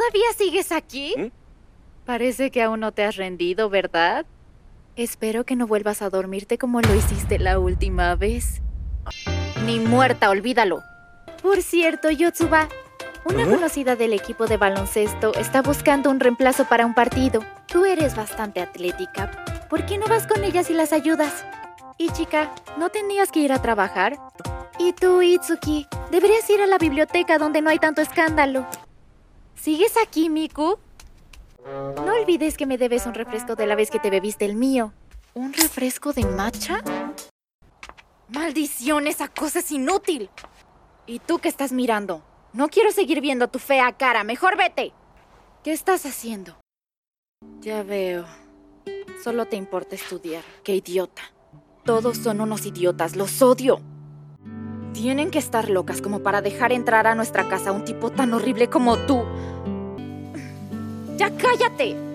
¿Todavía sigues aquí? ¿Mm? Parece que aún no te has rendido, ¿verdad? Espero que no vuelvas a dormirte como lo hiciste la última vez. Ni muerta, olvídalo. Por cierto, Yotsuba, una conocida del equipo de baloncesto está buscando un reemplazo para un partido. Tú eres bastante atlética. ¿Por qué no vas con ellas y las ayudas? Y chica, ¿no tenías que ir a trabajar? Y tú, Itsuki, deberías ir a la biblioteca donde no hay tanto escándalo. ¿Sigues aquí, Miku? No olvides que me debes un refresco de la vez que te bebiste el mío. ¿Un refresco de matcha? ¡Maldición! ¡Esa cosa es inútil! ¿Y tú qué estás mirando? No quiero seguir viendo tu fea cara. ¡Mejor vete! ¿Qué estás haciendo? Ya veo. Solo te importa estudiar. ¡Qué idiota! Todos son unos idiotas. ¡Los odio! Tienen que estar locas como para dejar entrar a nuestra casa a un tipo tan horrible como tú. ¡Ya cállate!